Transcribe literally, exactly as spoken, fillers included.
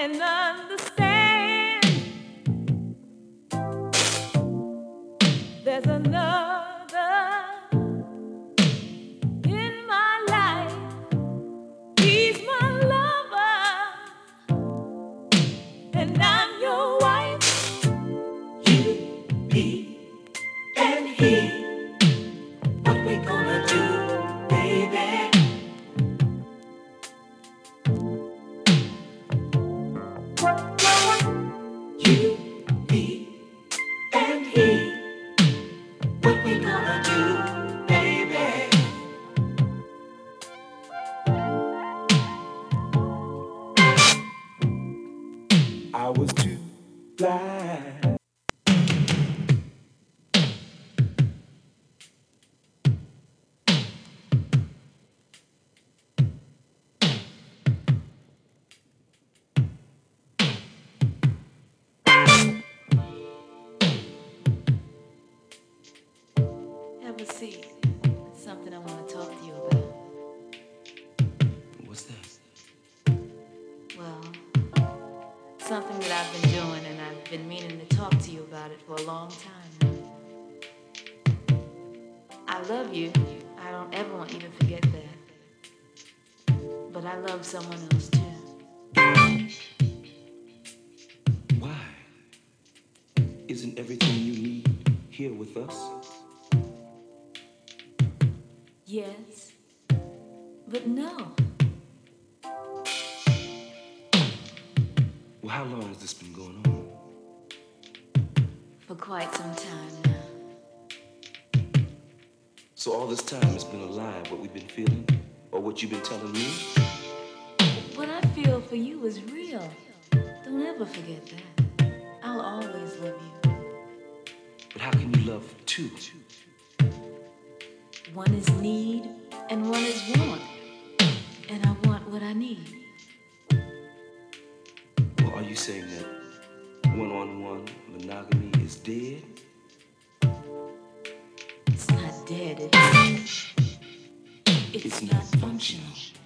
and understand there's another in my life. He's my lover, and I'm your wife. You, me, and he. What we gonna do, baby? You, me, and he. What we gonna do, baby? I was too blind. Have a seat. Something I want to talk to you about. What's that? Well, something that I've been doing, and I've been meaning to talk to you about it for a long time now. I love you. I don't ever want you to forget that. But I love someone else too. Why? Isn't everything you need here with us? Yes, but no. Well, how long has this been going on? For quite some time now. So all this time it's been a lie, what we've been feeling? Or what you've been telling me? What I feel for you is real. Don't ever forget that. I'll always love you. But how can you love two? One is need and one is want. And I want what I need. Well, are you saying that one-on-one monogamy is dead? It's not dead. It's, it's, It's not not functional. functional.